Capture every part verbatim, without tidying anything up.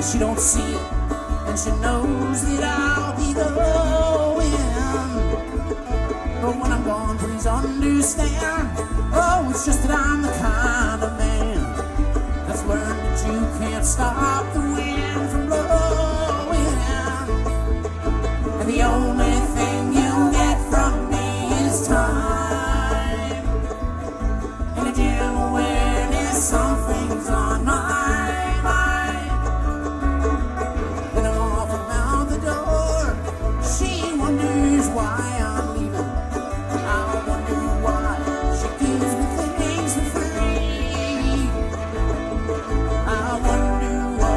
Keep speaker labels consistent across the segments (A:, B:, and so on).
A: she don't see it, and she knows that I'll be going. But when I'm gone, please understand, oh, it's just that I'm the kind of man that's learned that you can't stop the wind from blowing. And the only thing you get from me is time and a dim awareness something's on my mind. Then I'm off and out the door. She wonders why I'm leaving. I wonder why she gives me things for free. I wonder why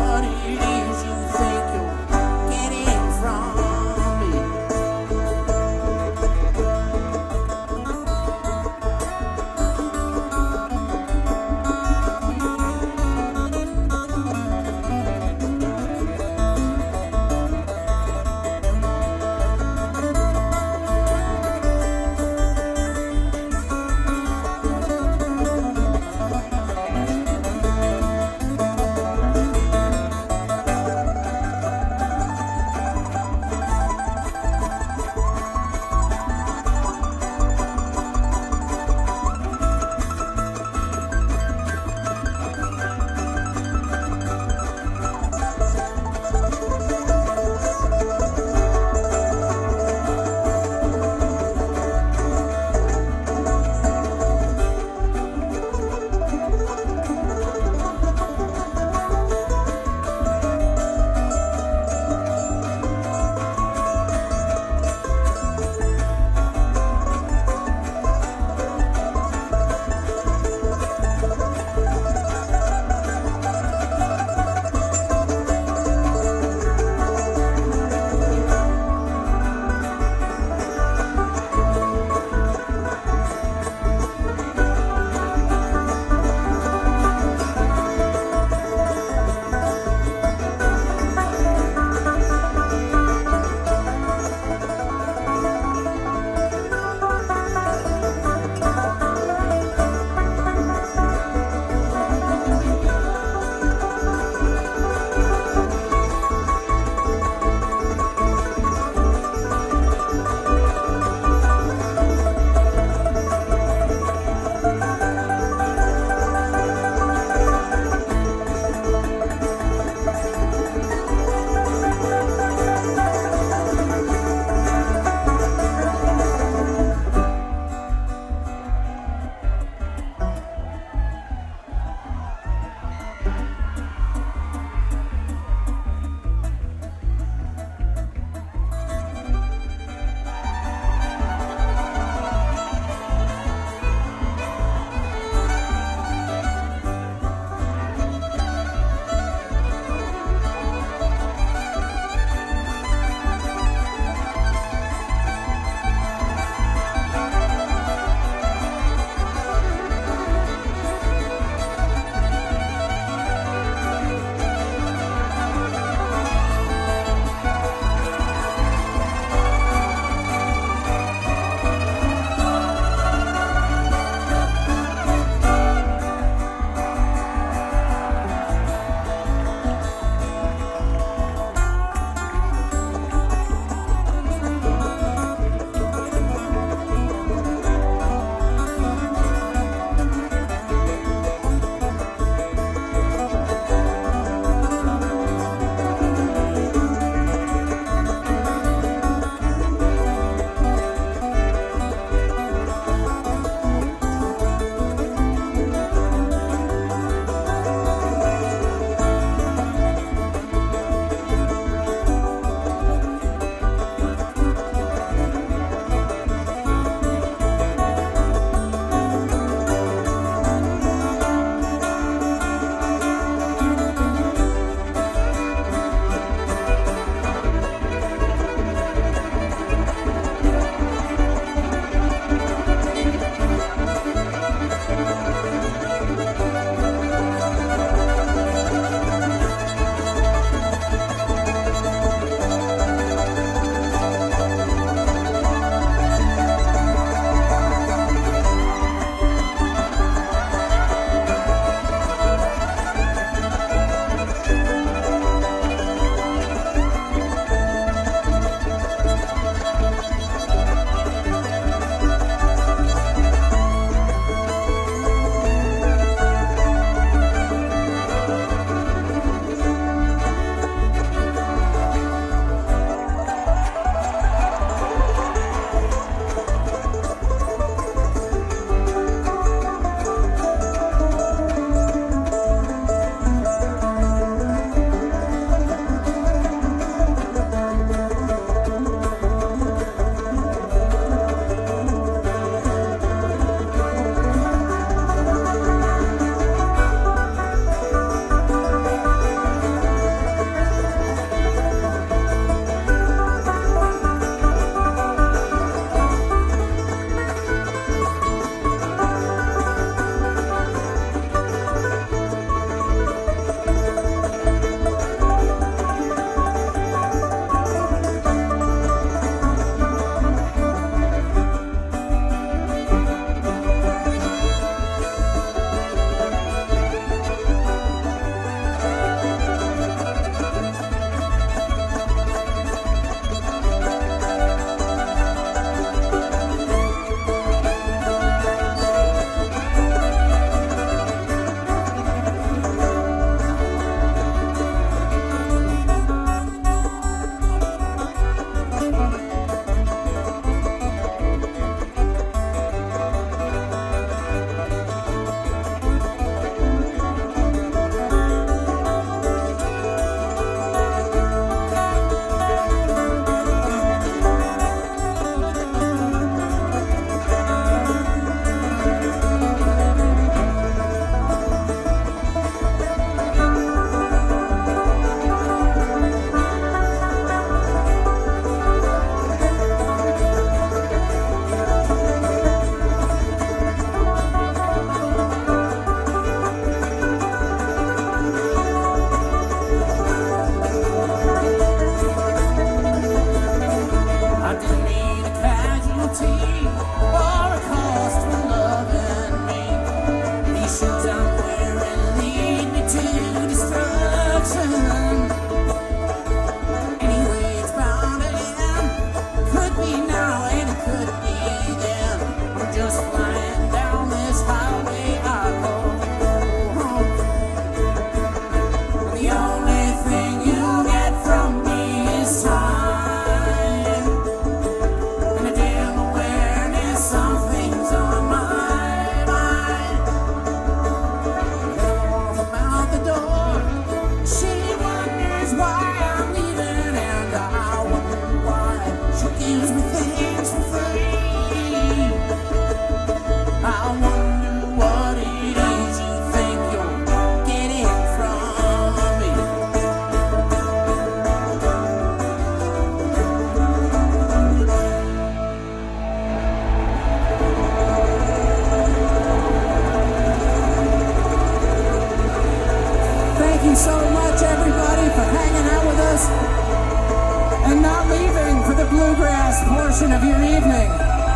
A: gives me things for free. I wonder what it is you think you're getting from me. Thank you so much, everybody, for hanging out with us and not leaving for the bluegrass portion of your evening.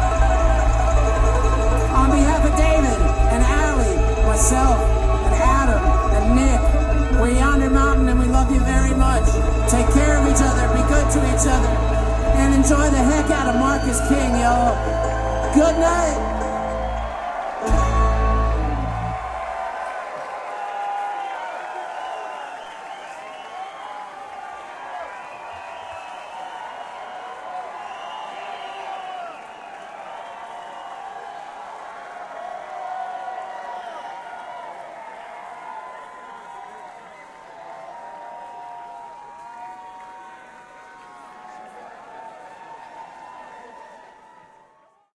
A: On behalf of David and Allie, myself and Adam and Nick, we're Yonder Mountain and we love you very much. Take care of each other, be good to each other, and enjoy the heck out of Marcus King, y'all. Good night.